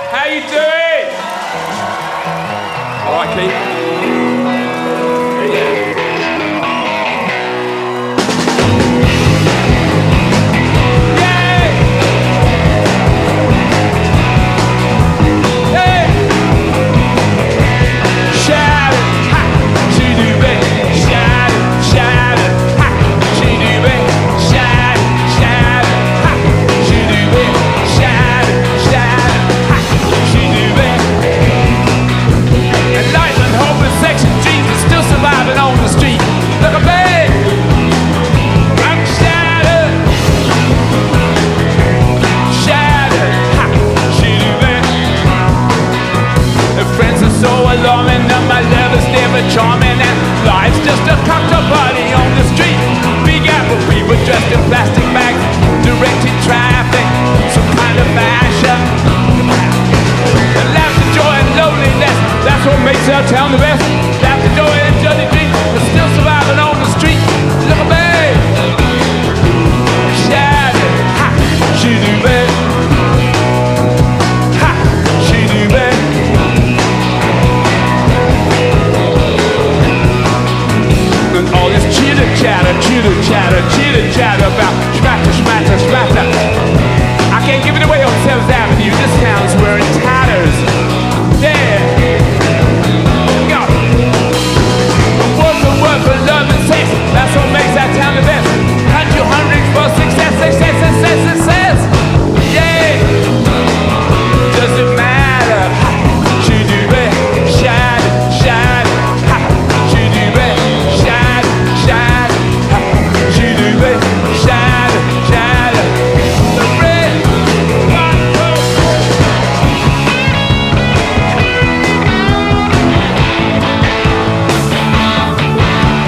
How you doing? All right, Keith. Charming and life's just a cocktail party on the street. Big Apple, we were dressed in plastic bags, directing traffic, some kind of fashion. And laughter, joy and loneliness, that's what makes our town the best. Laughter, joy and dirty dreams are still surviving on the street. Look at me, shattered, ha, she do bad, ha, she do bad. All this chitter-chatter about smatter, smatter, smatter. I can't give it away on 7th Avenue. This town's where it's